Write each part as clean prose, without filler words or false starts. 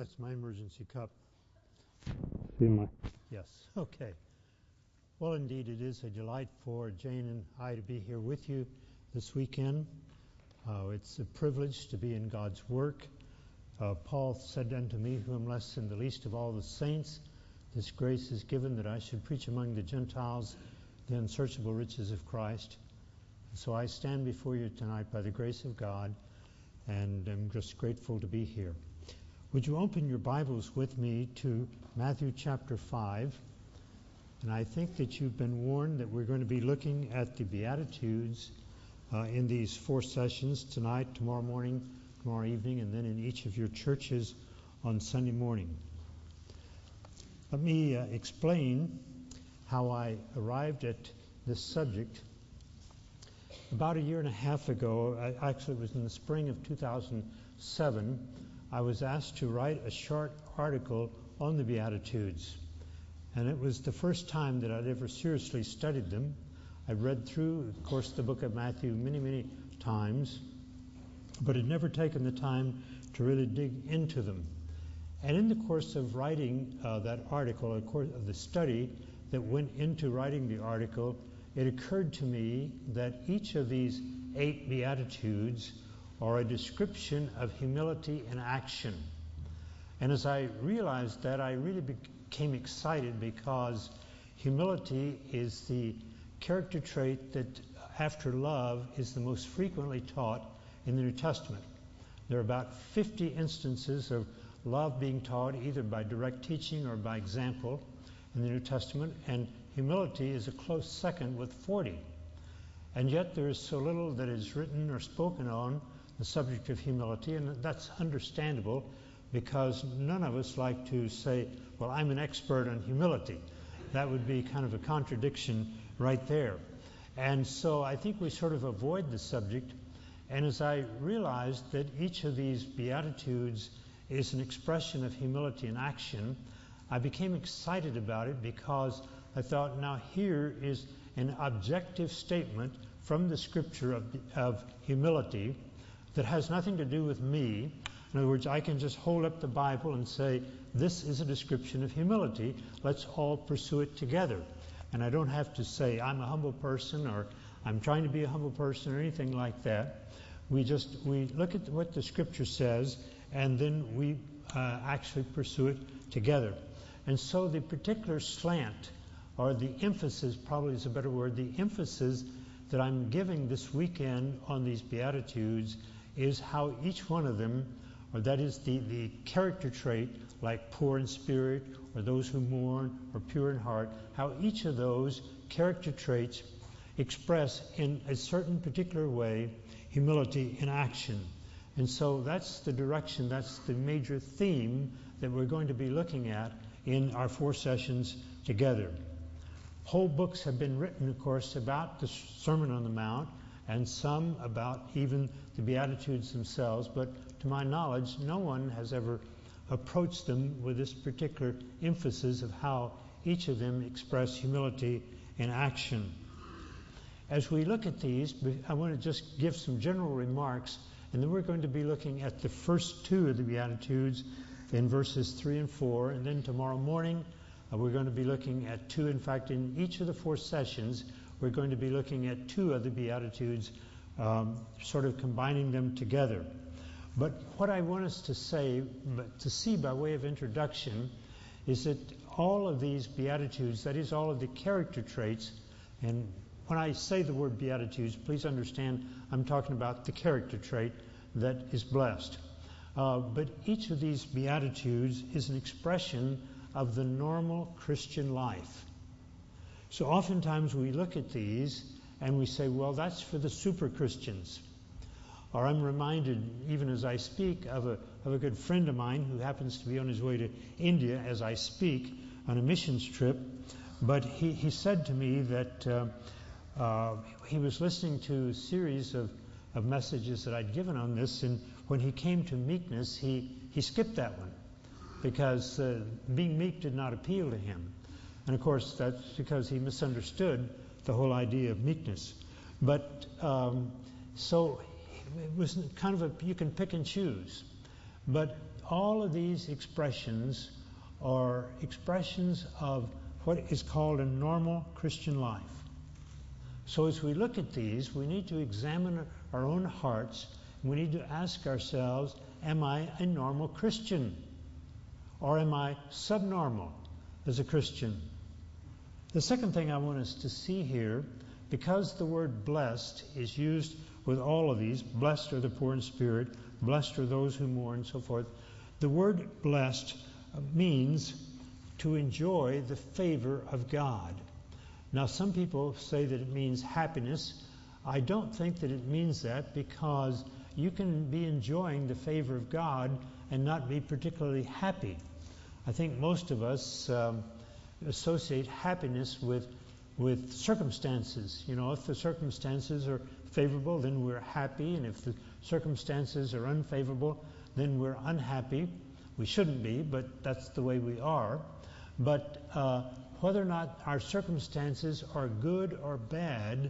That's my emergency cup. Yes, okay. Well, indeed, it is a delight for Jane and I to be here with you this weekend. It's a privilege to be in God's work. Paul said unto me, who am less than the least of all the saints, this grace is given that I should preach among the Gentiles the unsearchable riches of Christ. And so I stand before you tonight by the grace of God, and I'm just grateful to be here. Would you open your Bibles with me to Matthew chapter 5? And I think that you've been warned that we're going to be looking at the Beatitudes in these 4 sessions, tonight, tomorrow morning, tomorrow evening, and then in each of your churches on Sunday morning. Let me explain how I arrived at this subject. About a year and a half ago, actually it was in the spring of 2007, I was asked to write a short article on the Beatitudes. And it was the first time that I'd ever seriously studied them. I'd read through, of course, the book of Matthew many times, but had never taken the time to really dig into them. And in the course of writing that article, of the study that went into writing the article, it occurred to me that each of these 8 Beatitudes are a description of humility in action. And as I realized that, I really became excited because humility is the character trait that, after love, is the most frequently taught in the New Testament. There are about 50 instances of love being taught either by direct teaching or by example in the New Testament, and humility is a close second with 40. And yet there is so little that is written or spoken on the subject of humility, and that's understandable because none of us like to say, well, I'm an expert on humility. That would be kind of a contradiction right there. And so I think we sort of avoid the subject. And as I realized that each of these Beatitudes is an expression of humility in action, I became excited about it because I thought, now here is an objective statement from the Scripture of humility that has nothing to do with me. In other words, I can just hold up the Bible and say, this is a description of humility. Let's all pursue it together. And I don't have to say, I'm a humble person, or I'm trying to be a humble person, or anything like that. We look at what the Scripture says, and then we actually pursue it together. And so the particular slant, or the emphasis, probably is a better word, the emphasis that I'm giving this weekend on these Beatitudes is how each one of them, or that is the character trait, like poor in spirit, or those who mourn, or pure in heart, how each of those character traits express in a certain particular way humility in action. And so that's the direction, that's the major theme that we're going to be looking at in our 4 sessions together. Whole books have been written, of course, about the Sermon on the Mount, and some about even the Beatitudes themselves, but to my knowledge, no one has ever approached them with this particular emphasis of how each of them express humility in action. As we look at these, I want to just give some general remarks, and then we're going to be looking at the first 2 of the Beatitudes in verses 3 and 4, and then tomorrow morning we're going to be looking at 2. In fact, in each of the 4 sessions, we're going to be looking at 2 of the Beatitudes, sort of combining them together. But what I want us to see by way of introduction, is that all of these Beatitudes, that is, all of the character traits, and when I say the word Beatitudes, please understand I'm talking about the character trait that is blessed. But each of these Beatitudes is an expression of the normal Christian life. So oftentimes we look at these and we say, well, that's for the super Christians. Or I'm reminded, even as I speak, of a good friend of mine who happens to be on his way to India as I speak on a missions trip. But he said to me that he was listening to a series of messages that I'd given on this, and when he came to meekness, he skipped that one because being meek did not appeal to him. And of course, that's because he misunderstood the whole idea of meekness. But so it was kind of you can pick and choose. But all of these expressions are expressions of what is called a normal Christian life. So as we look at these, we need to examine our own hearts. We need to ask ourselves, am I a normal Christian? Or am I subnormal as a Christian? The second thing I want us to see here, because the word blessed is used with all of these, blessed are the poor in spirit, blessed are those who mourn, and so forth. The word blessed means to enjoy the favor of God. Now, some people say that it means happiness. I don't think that it means that, because you can be enjoying the favor of God and not be particularly happy. I think most of us associate happiness with circumstances. You know, if the circumstances are favorable, then we're happy, and if the circumstances are unfavorable, then we're unhappy. We shouldn't be, but that's the way we are. But whether or not our circumstances are good or bad,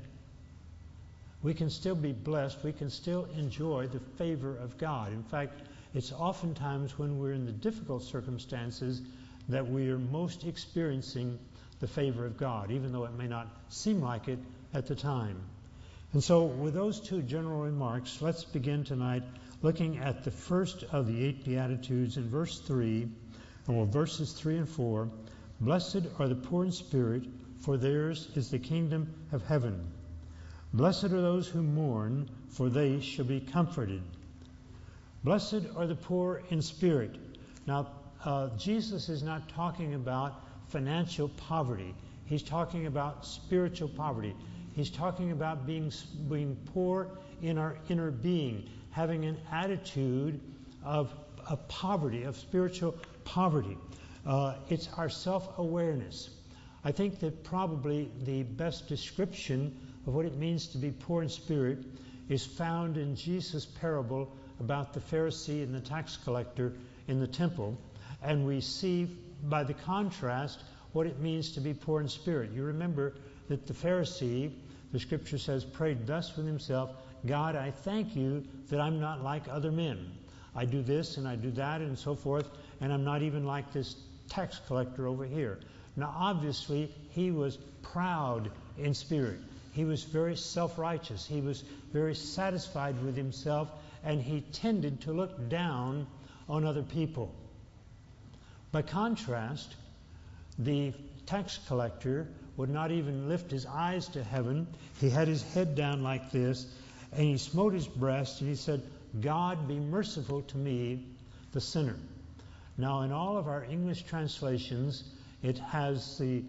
we can still be blessed. We can still enjoy the favor of God. In fact, it's oftentimes when we're in the difficult circumstances that we are most experiencing the favor of God, even though it may not seem like it at the time. And so with those two general remarks, let's begin tonight looking at the first of the 8 Beatitudes in verse 3, verses 3 and 4. Blessed are the poor in spirit, for theirs is the kingdom of heaven. Blessed are those who mourn, for they shall be comforted. Blessed are the poor in spirit. Now, Jesus is not talking about financial poverty. He's talking about spiritual poverty. He's talking about being poor in our inner being, having an attitude of poverty, of spiritual poverty. It's our self-awareness. I think that probably the best description of what it means to be poor in spirit is found in Jesus' parable about the Pharisee and the tax collector in the temple. And we see by the contrast what it means to be poor in spirit. You remember that the Pharisee, the scripture says, prayed thus with himself, God, I thank you that I'm not like other men. I do this and I do that and so forth, and I'm not even like this tax collector over here. Now, obviously, he was proud in spirit. He was very self-righteous. He was very satisfied with himself, and he tended to look down on other people. By contrast, the tax collector would not even lift his eyes to heaven. He had his head down like this, and he smote his breast, and he said, God, be merciful to me, the sinner. Now, in all of our English translations, it has the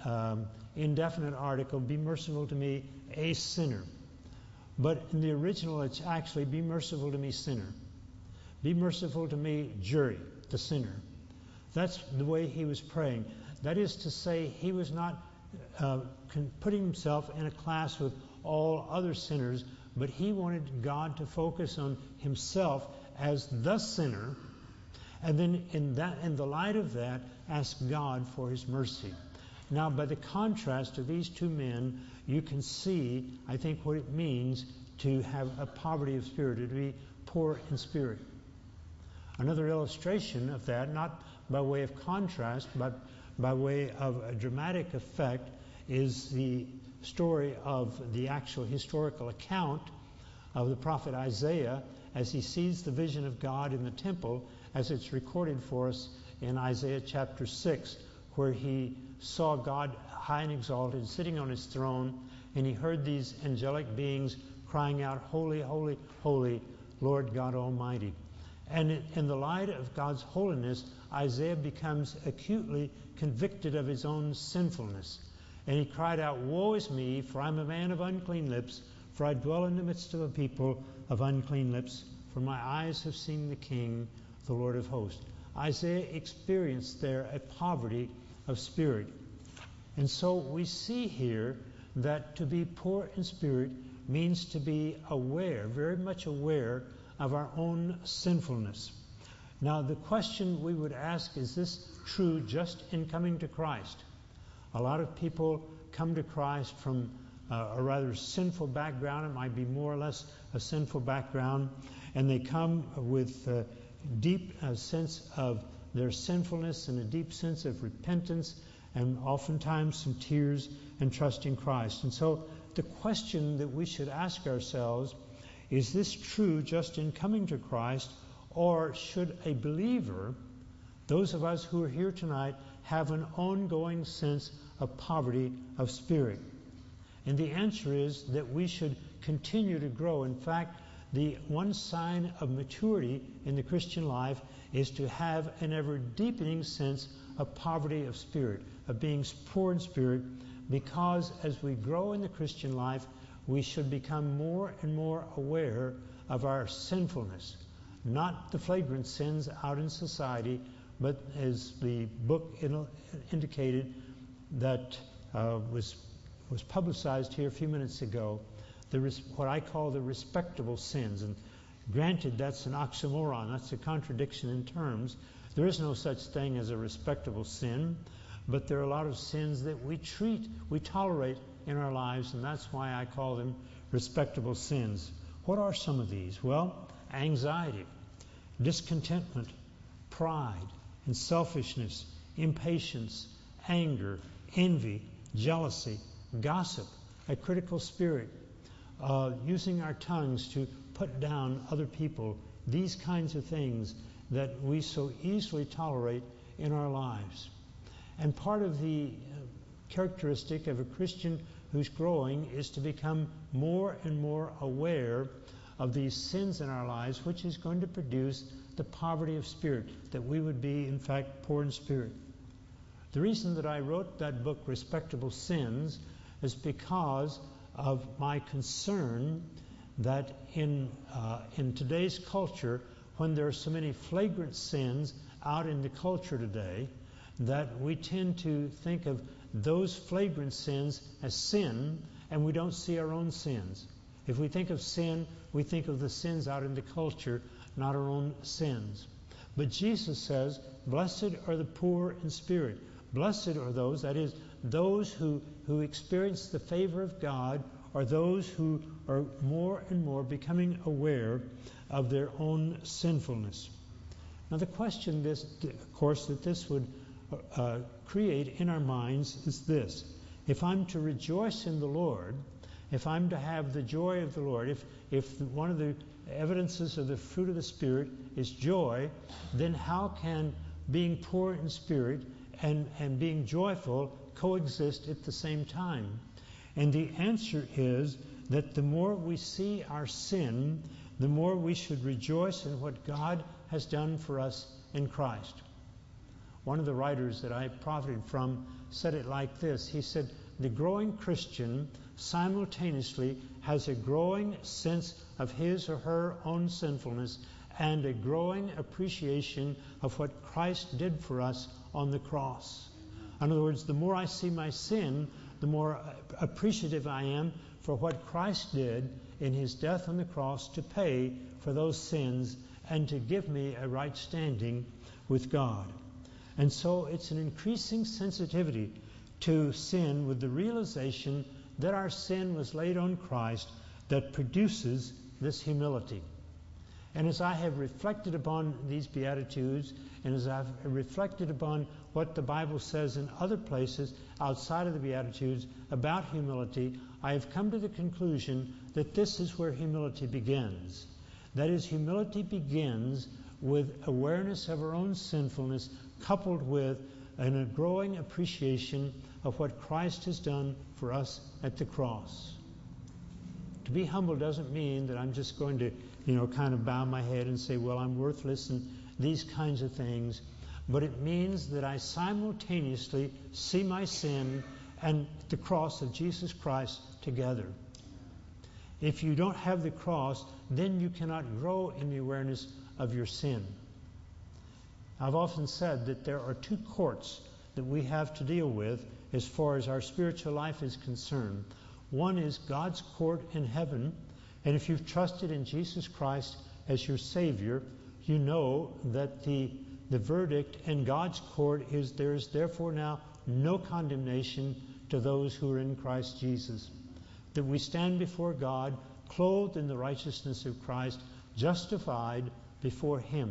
indefinite article, be merciful to me, a sinner. But in the original, it's actually, be merciful to me, sinner. Be merciful to me, jury, the sinner. That's the way he was praying. That is to say, he was not putting himself in a class with all other sinners, but he wanted God to focus on himself as the sinner, and then in the light of that, ask God for his mercy. Now, by the contrast of these two men, you can see, I think, what it means to have a poverty of spirit, to be poor in spirit. Another illustration of that, not by way of contrast, but by way of a dramatic effect, is the story of the actual historical account of the prophet Isaiah as he sees the vision of God in the temple, as it's recorded for us in Isaiah chapter 6, where he saw God high and exalted, sitting on his throne, and he heard these angelic beings crying out, Holy, holy, holy, Lord God Almighty. And in the light of God's holiness, Isaiah becomes acutely convicted of his own sinfulness. And he cried out, Woe is me, for I'm a man of unclean lips, for I dwell in the midst of a people of unclean lips, for my eyes have seen the King, the Lord of hosts. Isaiah experienced there a poverty of spirit. And so we see here that to be poor in spirit means to be aware, very much aware of our own sinfulness. Now, the question we would ask, is this true just in coming to Christ? A lot of people come to Christ from a rather sinful background. It might be more or less a sinful background. And they come with deep sense of their sinfulness and a deep sense of repentance, and oftentimes some tears and trust in Christ. And so the question that we should ask ourselves, is this true just in coming to Christ, or should a believer, those of us who are here tonight, have an ongoing sense of poverty of spirit? And the answer is that we should continue to grow. In fact, the one sign of maturity in the Christian life is to have an ever deepening sense of poverty of spirit, of being poor in spirit, because as we grow in the Christian life, we should become more and more aware of our sinfulness. Not the flagrant sins out in society, but as the book indicated that was publicized here a few minutes ago, what I call the respectable sins. And granted, that's an oxymoron, that's a contradiction in terms. There is no such thing as a respectable sin, but there are a lot of sins that we tolerate in our lives, and that's why I call them respectable sins. What are some of these? Well, anxiety, discontentment, pride, and selfishness, impatience, anger, envy, jealousy, gossip, a critical spirit, using our tongues to put down other people, these kinds of things that we so easily tolerate in our lives. And part of the characteristic of a Christian who's growing is to become more and more aware of these sins in our lives, which is going to produce the poverty of spirit, that we would be, in fact, poor in spirit. The reason that I wrote that book, Respectable Sins, is because of my concern that in today's culture, when there are so many flagrant sins out in the culture today, that we tend to think of those flagrant sins as sin, and we don't see our own sins. If we think of sin, we think of the sins out in the culture, not our own sins. But Jesus says, blessed are the poor in spirit. Blessed are those, that is, those who experience the favor of God, are those who are more and more becoming aware of their own sinfulness. Now the question, of course, that this would create in our minds is this. If I'm to rejoice in the Lord, if I'm to have the joy of the Lord, if one of the evidences of the fruit of the Spirit is joy, then how can being poor in spirit and being joyful coexist at the same time? And the answer is that the more we see our sin, the more we should rejoice in what God has done for us in Christ. One of the writers that I profited from said it like this. He said, the growing Christian simultaneously has a growing sense of his or her own sinfulness and a growing appreciation of what Christ did for us on the cross. In other words, the more I see my sin, the more appreciative I am for what Christ did in his death on the cross to pay for those sins and to give me a right standing with God. And so it's an increasing sensitivity to sin with the realization that our sin was laid on Christ that produces this humility. And as I have reflected upon these Beatitudes, and as I've reflected upon what the Bible says in other places outside of the Beatitudes about humility, I have come to the conclusion that this is where humility begins. That is, humility begins with awareness of our own sinfulness, coupled with a growing appreciation of what Christ has done for us at the cross. To be humble doesn't mean that I'm just going to, kind of bow my head and say, well, I'm worthless and these kinds of things. But it means that I simultaneously see my sin and the cross of Jesus Christ together. If you don't have the cross, then you cannot grow in the awareness of your sin. I've often said that there are two courts that we have to deal with as far as our spiritual life is concerned. One is God's court in heaven, and if you've trusted in Jesus Christ as your Savior, you know that the verdict in God's court is there is therefore now no condemnation to those who are in Christ Jesus. That we stand before God clothed in the righteousness of Christ, justified before Him.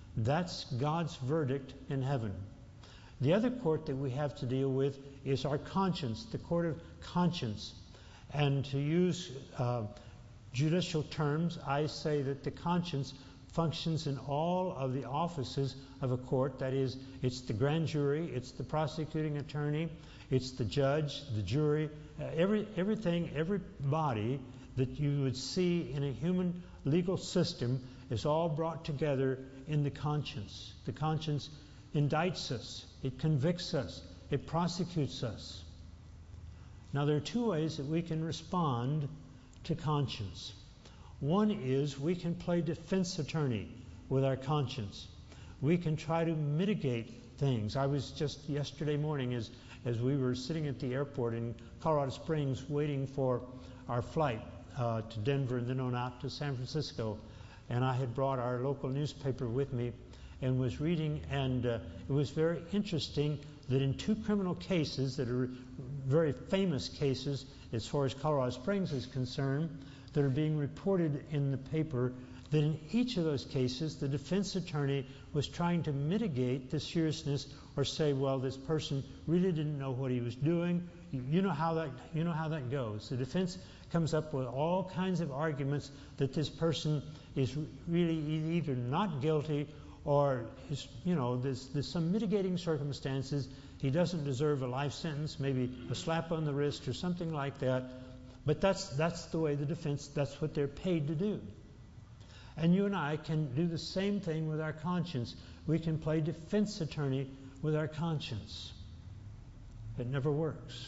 That's God's verdict in heaven. The other court that we have to deal with is our conscience, the court of conscience. And to use judicial terms, I say that the conscience functions in all of the offices of a court. That is, it's the grand jury, it's the prosecuting attorney, it's the judge, the jury, everything, every body that you would see in a human legal system is all brought together in the conscience. The conscience indicts us, it convicts us, it prosecutes us. Now, there are two ways that we can respond to conscience. One is we can play defense attorney with our conscience. We can try to mitigate things. I was just yesterday morning as we were sitting at the airport in Colorado Springs waiting for our flight to Denver and then on out to San Francisco. And I had brought our local newspaper with me and was reading, and it was very interesting that in two criminal cases that are very famous cases as far as Colorado Springs is concerned, that are being reported in the paper, that in each of those cases the defense attorney was trying to mitigate the seriousness or say, well, this person really didn't know what he was doing. You know how that goes. The defense comes up with all kinds of arguments that this person is really either not guilty or is, there's some mitigating circumstances. He doesn't deserve a life sentence, maybe a slap on the wrist or something like that. But that's the way the defense, that's what they're paid to do. And you and I can do the same thing with our conscience. We can play defense attorney with our conscience. It never works.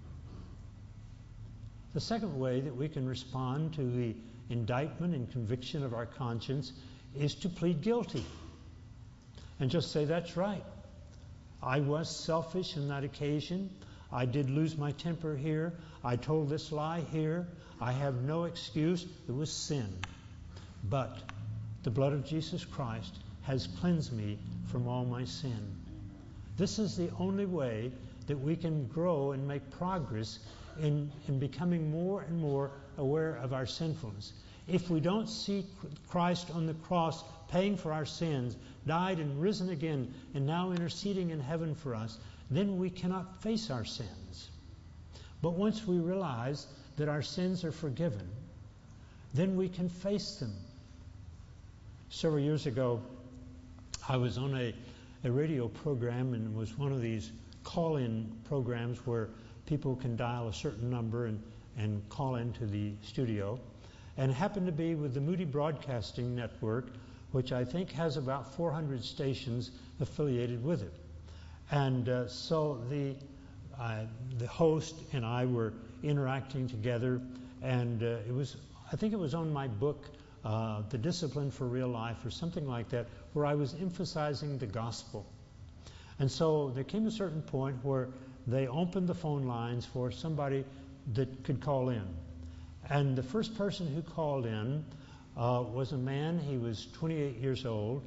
The second way that we can respond to the indictment and conviction of our conscience is to plead guilty. And just say, that's right. I was selfish on that occasion. I did lose my temper here. I told this lie here. I have no excuse. It was sin. But the blood of Jesus Christ has cleansed me from all my sin. This is the only way that we can grow and make progress in becoming more and more aware of our sinfulness. If we don't see Christ on the cross paying for our sins, died and risen again, and now interceding in heaven for us, then we cannot face our sins. But once we realize that our sins are forgiven, then we can face them. Several years ago, I was on a radio program, and it was one of these call-in programs where people can dial a certain number and call into the studio, and it happened to be with the Moody Broadcasting Network, which I think has about 400 stations affiliated with it. And so the host and I were interacting together, and I think it was on my book, The Discipline for Real Life, or something like that, where I was emphasizing the gospel. And so there came a certain point where they opened the phone lines for somebody that could call in. And the first person who called in was a man. He was 28 years old.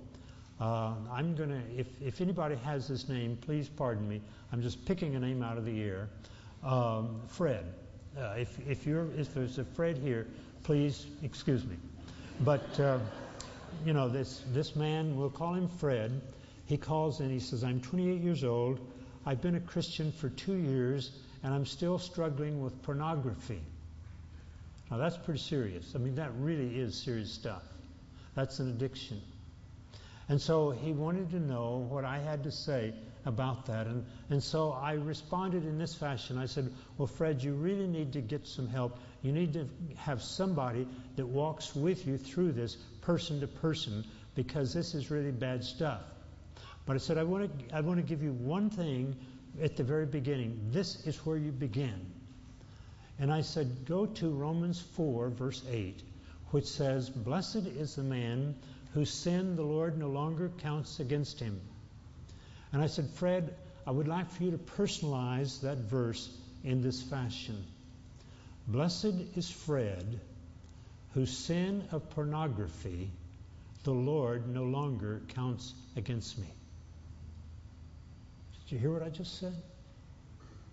If anybody has this name, please pardon me. I'm just picking a name out of the air. Fred. If there's a Fred here, please excuse me. But this man, we'll call him Fred. He calls in. He says, "I'm 28 years old. I've been a Christian for 2 years, and I'm still struggling with pornography." Now that's pretty serious. I mean, that really is serious stuff. That's an addiction. And so he wanted to know what I had to say about that. And so I responded in this fashion. I said, well, Fred, you really need to get some help. You need to have somebody that walks with you through this person to person, because this is really bad stuff. But I said, I want to give you one thing at the very beginning. This is where you begin. And I said, go to Romans 4, verse 8, which says, "Blessed is the man whose sin the Lord no longer counts against him." And I said, Fred, I would like for you to personalize that verse in this fashion. Blessed is Fred, whose sin of pornography the Lord no longer counts against me. Did you hear what I just said?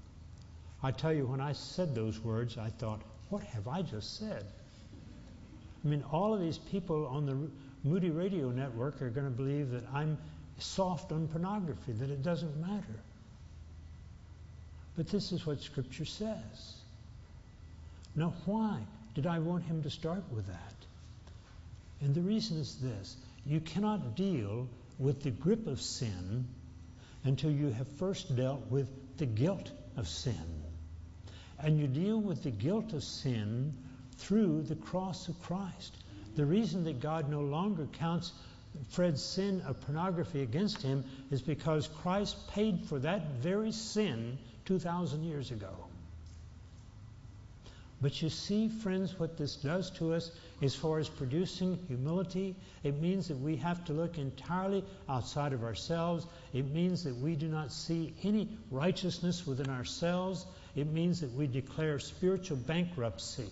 I tell you, when I said those words, I thought, what have I just said? I mean, all of these people on the Moody Radio Network are going to believe that I'm soft on pornography, that it doesn't matter. But this is what Scripture says. Now, why did I want him to start with that? And the reason is this. You cannot deal with the grip of sin until you have first dealt with the guilt of sin. And you deal with the guilt of sin through the cross of Christ. The reason that God no longer counts Fred's sin of pornography against him is because Christ paid for that very sin 2,000 years ago. But you see, friends, what this does to us as far as producing humility. It means that we have to look entirely outside of ourselves. It means that we do not see any righteousness within ourselves. It means that we declare spiritual bankruptcy.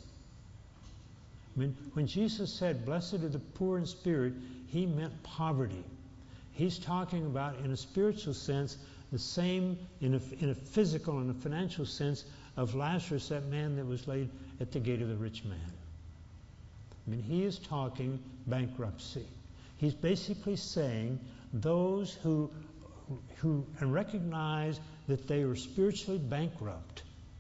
When Jesus said, "Blessed are the poor in spirit," he meant poverty. He's talking about, in a spiritual sense, the same in a physical and a financial sense of Lazarus, that man that was laid at the gate of the rich man. I mean, he is talking bankruptcy. He's basically saying those who recognize that they are spiritually bankrupt,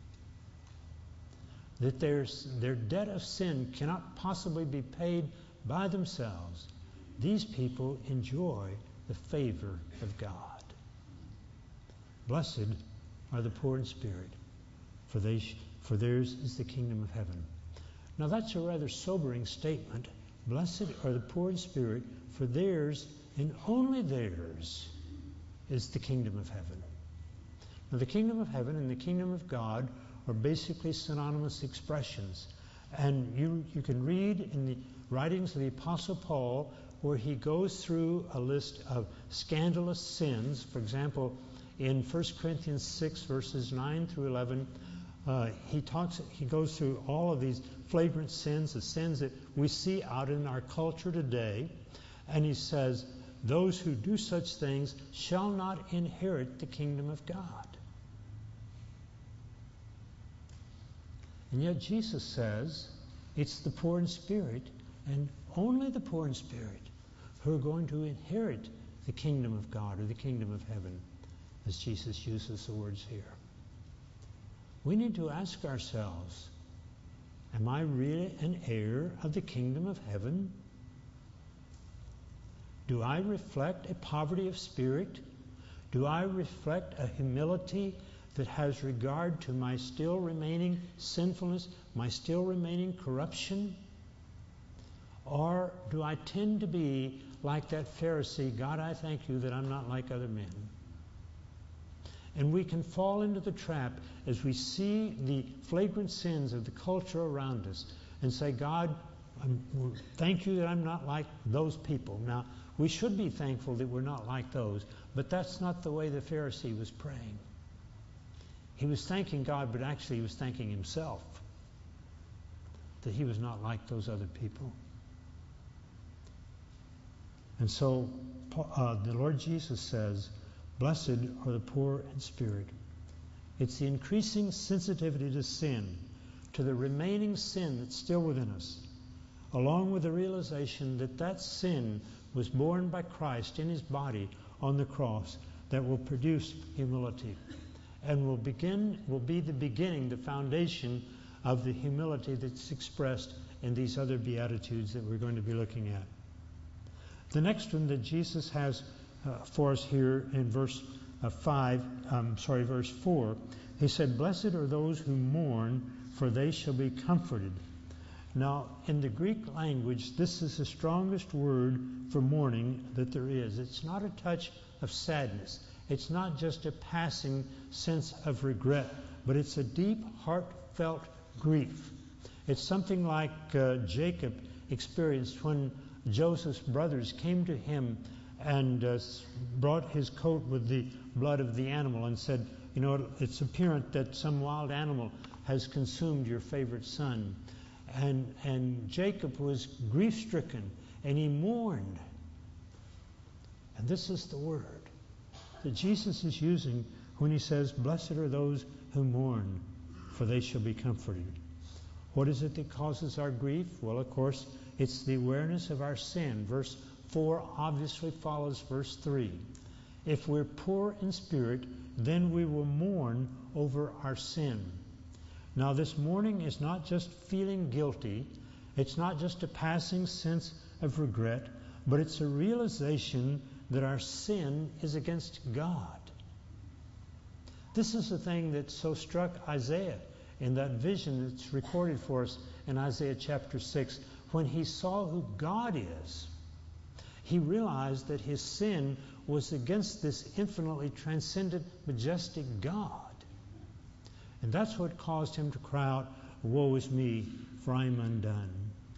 that their debt of sin cannot possibly be paid by themselves, these people enjoy the favor of God. Blessed are the poor in spirit, for theirs is the kingdom of heaven. Now that's a rather sobering statement. Blessed are the poor in spirit, for theirs, and only theirs, is the kingdom of heaven. Now the kingdom of heaven and the kingdom of God are basically synonymous expressions. And you can read in the writings of the Apostle Paul where he goes through a list of scandalous sins. For example, in 1 Corinthians 6, verses 9 through 11, he goes through all of these flagrant sins, the sins that we see out in our culture today. And he says, those who do such things shall not inherit the kingdom of God. And yet Jesus says it's the poor in spirit, and only the poor in spirit, who are going to inherit the kingdom of God or the kingdom of heaven, as Jesus uses the words here. We need to ask ourselves, am I really an heir of the kingdom of heaven? Do I reflect a poverty of spirit? Do I reflect a humility that has regard to my still remaining sinfulness, my still remaining corruption? Or do I tend to be like that Pharisee, God, I thank you that I'm not like other men? And we can fall into the trap as we see the flagrant sins of the culture around us and say, God, thank you that I'm not like those people. Now, we should be thankful that we're not like those, but that's not the way the Pharisee was praying. He was thanking God, but actually he was thanking himself that he was not like those other people. And so the Lord Jesus says, blessed are the poor in spirit. It's the increasing sensitivity to sin, to the remaining sin that's still within us, along with the realization that that sin was borne by Christ in his body on the cross, that will produce humility and will be the beginning, the foundation of the humility that's expressed in these other Beatitudes that we're going to be looking at. The next one that Jesus has for us here in verse 4, he said, blessed are those who mourn, for they shall be comforted. Now, in the Greek language, this is the strongest word for mourning that there is. It's not a touch of sadness. It's not just a passing sense of regret, but it's a deep, heartfelt grief. It's something like Jacob experienced when Joseph's brothers came to him and brought his coat with the blood of the animal and said, you know, it's apparent that some wild animal has consumed your favorite son. And Jacob was grief-stricken, and he mourned. And this is the word that Jesus is using when he says, blessed are those who mourn, for they shall be comforted. What is it that causes our grief? Well, of course, it's the awareness of our sin. Verse 4 obviously follows verse 3. If we're poor in spirit, then we will mourn over our sin. Now, this mourning is not just feeling guilty. It's not just a passing sense of regret, but it's a realization that our sin is against God. This is the thing that so struck Isaiah in that vision that's recorded for us in Isaiah chapter 6. When he saw who God is, he realized that his sin was against this infinitely transcendent, majestic God. And that's what caused him to cry out, "Woe is me, for I am undone."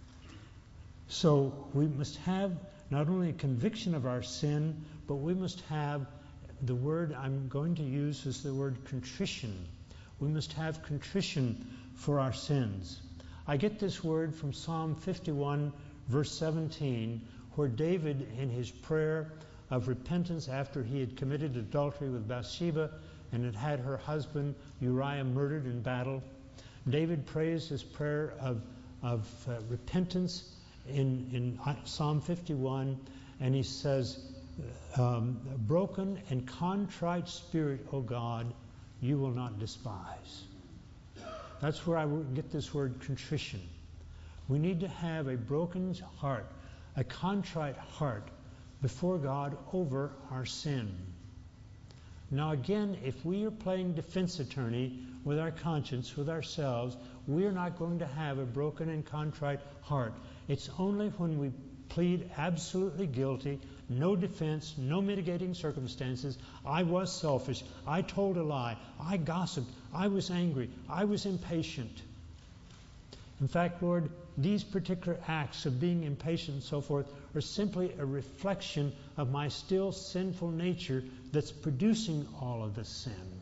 So we must have not only a conviction of our sin, but we must have the word I'm going to use is the word contrition. We must have contrition for our sins. I get this word from Psalm 51, verse 17, where David, in his prayer of repentance after he had committed adultery with Bathsheba and had had her husband Uriah murdered in battle, David prays his prayer of repentance in Psalm 51, and he says, "Broken and contrite spirit, O God, you will not despise." That's where I get this word contrition. We need to have a broken heart, a contrite heart before God over our sin. Now again, if we are playing defense attorney with our conscience, with ourselves, we're not going to have a broken and contrite heart. It's only when we plead absolutely guilty, no defense, no mitigating circumstances. I was selfish. I told a lie. I gossiped. I was angry. I was impatient. In fact, Lord, these particular acts of being impatient and so forth are simply a reflection of my still sinful nature that's producing all of this sin.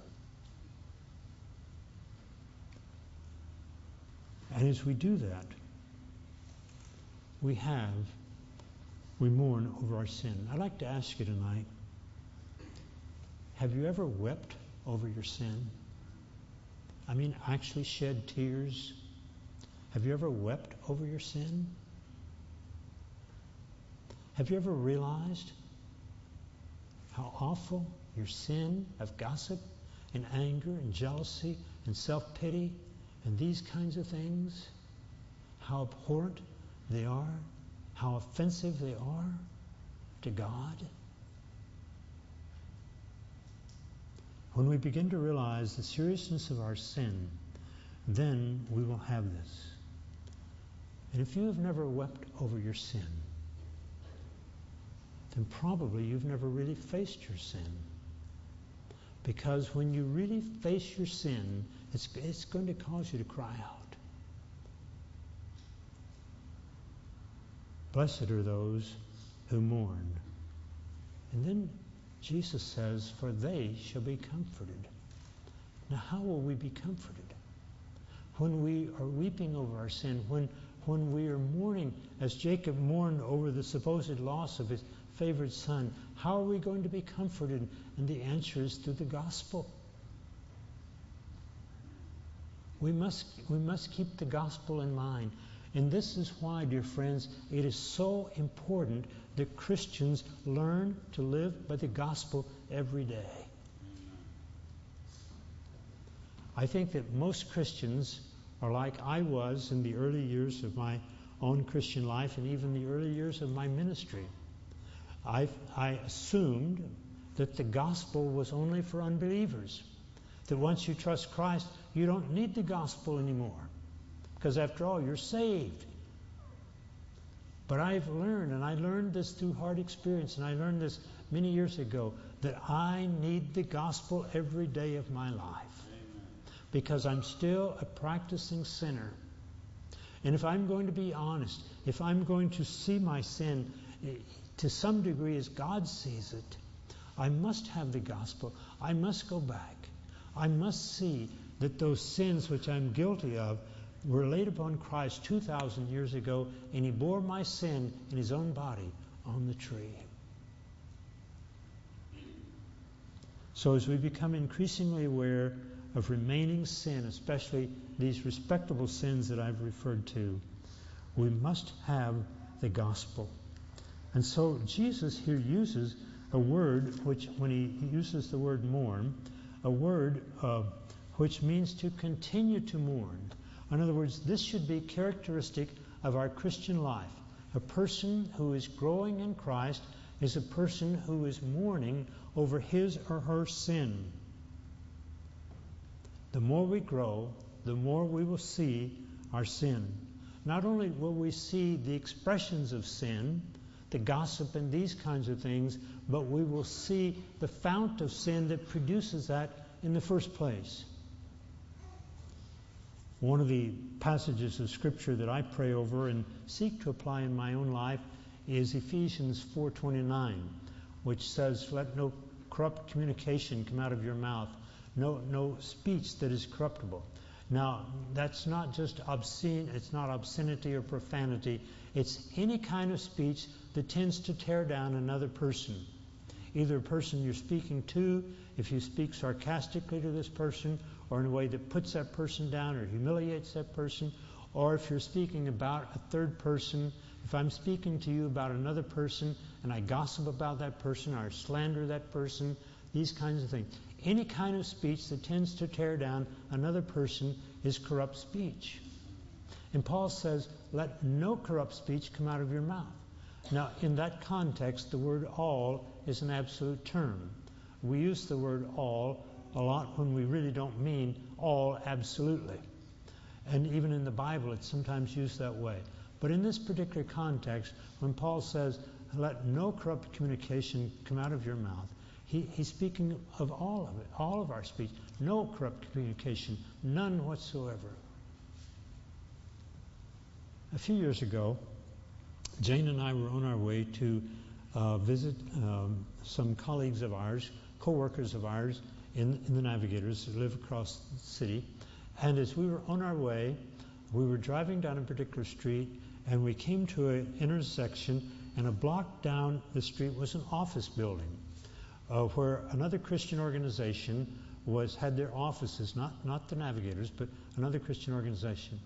And as we do that, we mourn over our sin. I'd like to ask you tonight, have you ever wept over your sin? I mean, actually shed tears? Have you ever wept over your sin? Have you ever realized how awful your sin of gossip and anger and jealousy and self-pity and these kinds of things, how abhorrent they are, how offensive they are to God? When we begin to realize the seriousness of our sin, then we will have this. And if you have never wept over your sin, then probably you've never really faced your sin. Because when you really face your sin, it's going to cause you to cry out. Blessed are those who mourn. And then Jesus says, for they shall be comforted. Now, how will we be comforted? When we are weeping over our sin, when we are mourning, as Jacob mourned over the supposed loss of his favorite son, how are we going to be comforted? And the answer is through the gospel. We must keep the gospel in mind. And this is why, dear friends, it is so important that Christians learn to live by the gospel every day. I think that most Christians are like I was in the early years of my own Christian life and even the early years of my ministry. I assumed that the gospel was only for unbelievers, that once you trust Christ, you don't need the gospel anymore, because after all, you're saved. But I've learned, and I learned this through hard experience, and I learned this many years ago, that I need the gospel every day of my life, because I'm still a practicing sinner. And if I'm going to be honest, if I'm going to see my sin to some degree as God sees it, I must have the gospel. I must go back. I must see that those sins which I'm guilty of were laid upon Christ 2,000 years ago, and he bore my sin in his own body on the tree. So as we become increasingly aware of remaining sin, especially these respectable sins that I've referred to, we must have the gospel. And so Jesus here uses a word which, when he uses the word mourn, a word which means to continue to mourn. In other words, this should be characteristic of our Christian life. A person who is growing in Christ is a person who is mourning over his or her sin. The more we grow, the more we will see our sin. Not only will we see the expressions of sin, the gossip and these kinds of things, but we will see the fount of sin that produces that in the first place. One of the passages of Scripture that I pray over and seek to apply in my own life is Ephesians 4:29, which says, "Let no corrupt communication come out of your mouth, no speech that is corruptible." Now, that's not just obscene, it's not obscenity or profanity, it's any kind of speech that tends to tear down another person. Either a person you're speaking to, if you speak sarcastically to this person, or in a way that puts that person down or humiliates that person, or if you're speaking about a third person. If I'm speaking to you about another person and I gossip about that person or slander that person, these kinds of things. Any kind of speech that tends to tear down another person is corrupt speech. And Paul says, let no corrupt speech come out of your mouth. Now, in that context, the word all is an absolute term. We use the word all a lot when we really don't mean all absolutely. And even in the Bible, it's sometimes used that way. But in this particular context, when Paul says, let no corrupt communication come out of your mouth, he's speaking of all of it, all of our speech. No corrupt communication, none whatsoever. A few years ago, Jane and I were on our way to visit some colleagues of ours, co-workers of ours in the Navigators who live across the city. And as we were on our way, we were driving down a particular street, and we came to an intersection, and a block down the street was an office building where another Christian organization had their offices, not the Navigators, but another Christian organization.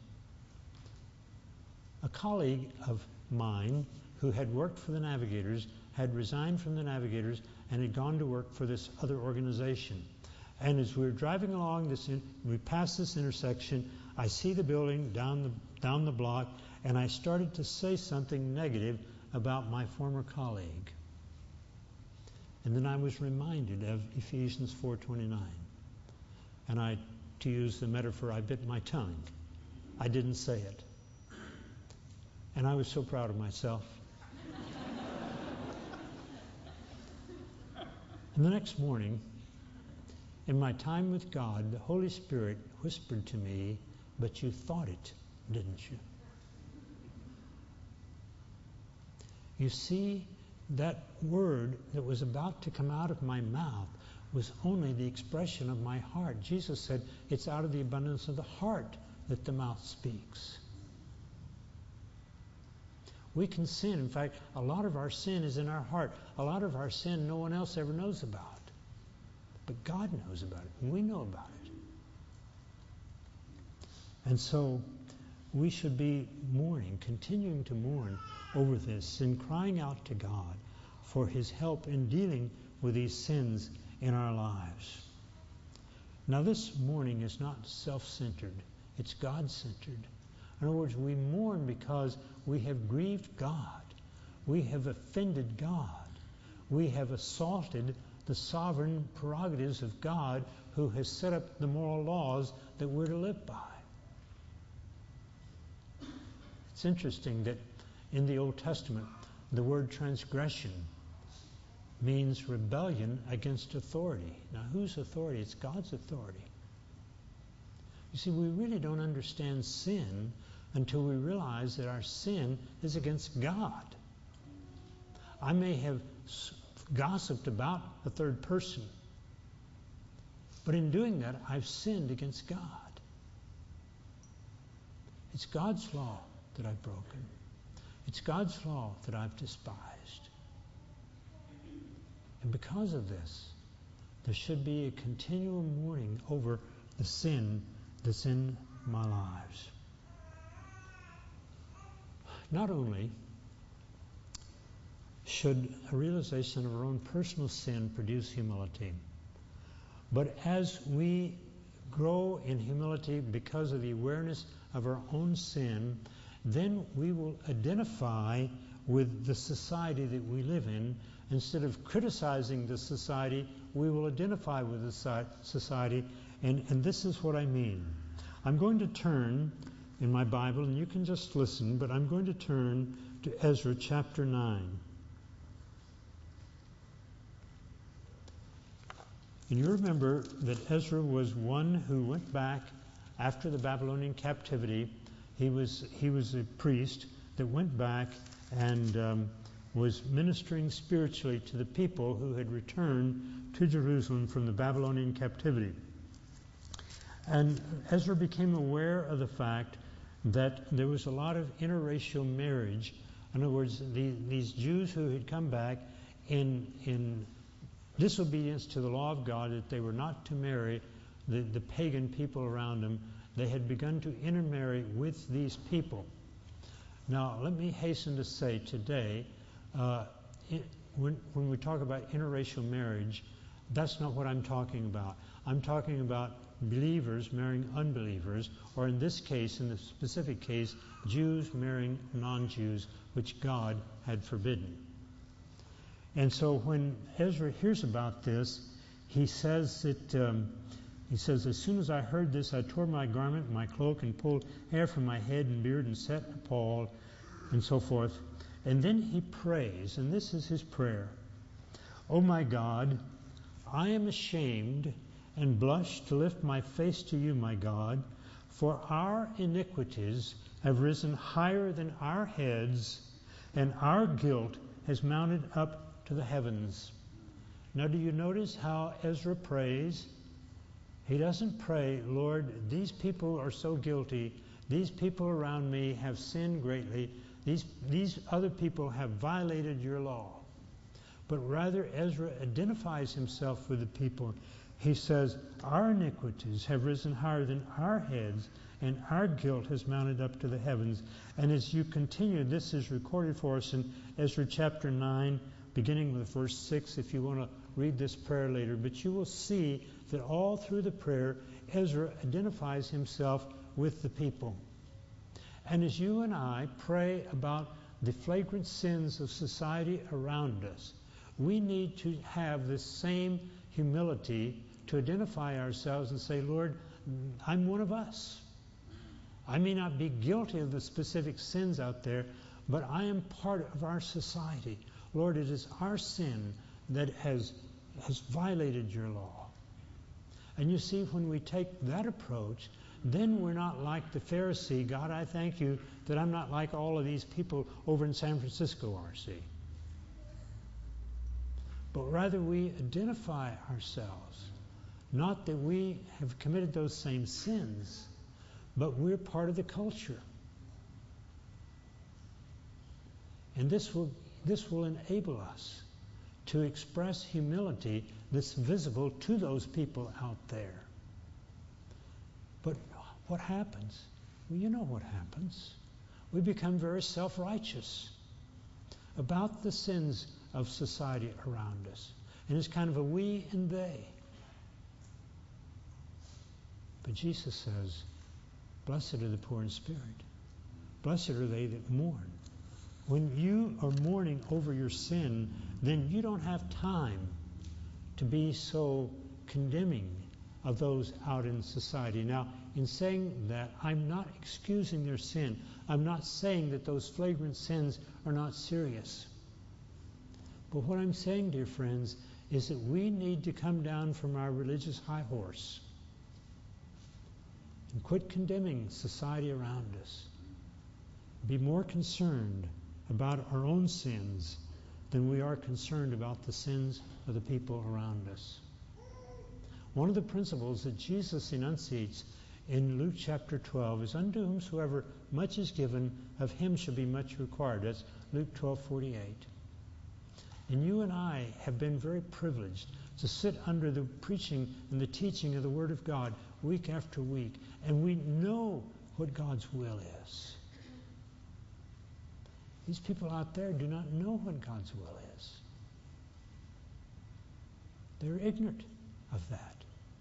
A colleague of mine who had worked for the Navigators had resigned from the Navigators and had gone to work for this other organization. And as we were driving along we passed this intersection, I see the building down the block, and I started to say something negative about my former colleague. And then I was reminded of Ephesians 4:29. And to use the metaphor, I bit my tongue. I didn't say it. And I was so proud of myself. And the next morning, in my time with God, the Holy Spirit whispered to me, but you thought it, didn't you? You see, that word that was about to come out of my mouth was only the expression of my heart. Jesus said, it's out of the abundance of the heart that the mouth speaks. We can sin. In fact, a lot of our sin is in our heart. A lot of our sin no one else ever knows about. But God knows about it, and we know about it. And so we should be mourning, continuing to mourn over this and crying out to God for His help in dealing with these sins in our lives. Now, this mourning is not self-centered. It's God-centered. In other words, we mourn because we have grieved God. We have offended God. We have assaulted the sovereign prerogatives of God, who has set up the moral laws that we're to live by. It's interesting that in the Old Testament, the word transgression means rebellion against authority. Now, whose authority? It's God's authority. You see, we really don't understand sin until we realize that our sin is against God. I may have gossiped about a third person, but in doing that, I've sinned against God. It's God's law that I've broken. It's God's law that I've despised. And because of this, there should be a continual mourning over the sin that's in my lives. Not only should a realization of our own personal sin produce humility, but as we grow in humility because of the awareness of our own sin, then we will identify with the society that we live in. Instead of criticizing the society, we will identify with the society, and this is what I mean. I'm going to turn in my Bible, and you can just listen, but I'm going to turn to Ezra chapter 9. And you remember that Ezra was one who went back after the Babylonian captivity. He was a priest that went back and was ministering spiritually to the people who had returned to Jerusalem from the Babylonian captivity. And Ezra became aware of the fact that there was a lot of interracial marriage. In other words, these Jews who had come back in disobedience to the law of God, that they were not to marry the pagan people around them. They had begun to intermarry with these people. Now, let me hasten to say today, when we talk about interracial marriage, that's not what I'm talking about. I'm talking about believers marrying unbelievers, or in this case, in the specific case, Jews marrying non-Jews, which God had forbidden. And so when Ezra hears about this, he says that as soon as I heard this, I tore my garment and my cloak and pulled hair from my head and beard and sat appalled, and so forth. And then he prays, and this is his prayer. "Oh my God, I am ashamed and blush to lift my face to you, my God, for our iniquities have risen higher than our heads, and our guilt has mounted up to the heavens." Now, do you notice how Ezra prays? He doesn't pray, "Lord, these people are so guilty. These people around me have sinned greatly. These other people have violated your law." But rather, Ezra identifies himself with the people. He says, "Our iniquities have risen higher than our heads, and our guilt has mounted up to the heavens." And as you continue, this is recorded for us in Ezra chapter 9, beginning with verse 6, if you want to read this prayer later. But you will see that all through the prayer, Ezra identifies himself with the people. And as you and I pray about the flagrant sins of society around us, we need to have this same humility to identify ourselves and say, "Lord, I'm one of us. I may not be guilty of the specific sins out there, but I am part of our society. Lord, it is our sin that has violated your law." And you see, when we take that approach, then we're not like the Pharisee. "God, I thank you that I'm not like all of these people over in San Francisco are, see." But rather we identify ourselves, not that we have committed those same sins, but we're part of the culture. And this will enable us to express humility that's visible to those people out there. But what happens? Well, you know what happens. We become very self-righteous about the sins of society around us. And it's kind of a we and they. But Jesus says, "Blessed are the poor in spirit. Blessed are they that mourn." When you are mourning over your sin, then you don't have time to be so condemning of those out in society. Now, in saying that, I'm not excusing their sin. I'm not saying that those flagrant sins are not serious. But what I'm saying, dear friends, is that we need to come down from our religious high horse and quit condemning society around us. Be more concerned about our own sins than we are concerned about the sins of the people around us. One of the principles that Jesus enunciates in Luke chapter 12 is, "Unto whomsoever much is given, of him shall be much required." That's Luke 12:48. And you and I have been very privileged to sit under the preaching and the teaching of the Word of God, week after week, and we know what God's will is. These people out there do not know what God's will is. They're ignorant of that.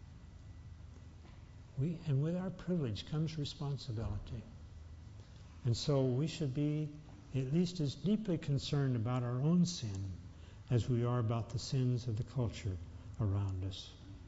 And with our privilege comes responsibility. And so we should be at least as deeply concerned about our own sin as we are about the sins of the culture around us.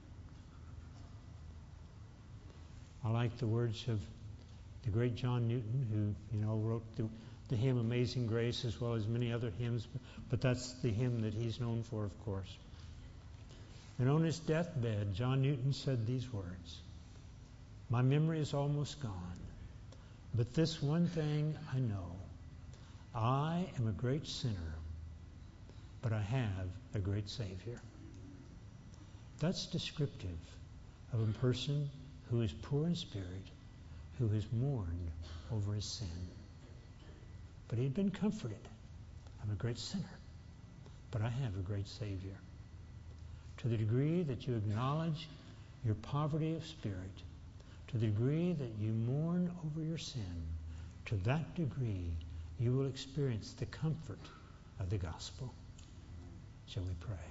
I like the words of the great John Newton, who, wrote the hymn Amazing Grace as well as many other hymns, but that's the hymn that he's known for, of course. And on his deathbed, John Newton said these words, "My memory is almost gone, but this one thing I know. I am a great sinner, but I have a great Savior." That's descriptive of a person who is poor in spirit, who has mourned over his sin. But he'd been comforted. I'm a great sinner, but I have a great Savior. To the degree that you acknowledge your poverty of spirit, to the degree that you mourn over your sin, to that degree you will experience the comfort of the gospel. Shall we pray?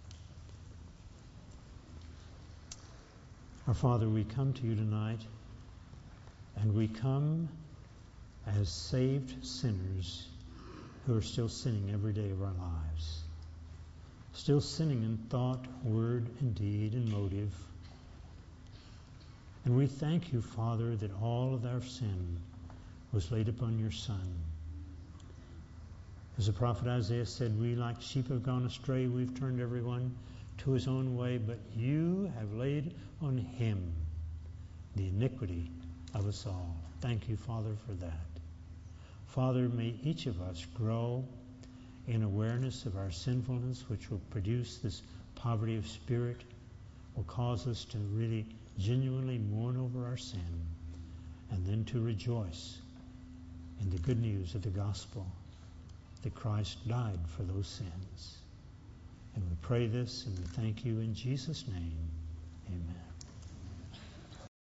Our Father, we come to you tonight, and we come as saved sinners who are still sinning every day of our lives. Still sinning in thought, word, and deed, and motive. And we thank you, Father, that all of our sin was laid upon your Son. As the prophet Isaiah said, we like sheep have gone astray, we've turned everyone to his own way, but you have laid on him the iniquity of us all. Thank you, Father, for that. Father, may each of us grow in awareness of our sinfulness, which will produce this poverty of spirit, will cause us to really genuinely mourn over our sin, and then to rejoice in the good news of the gospel that Christ died for those sins. And we pray this and we thank you in Jesus' name. Amen.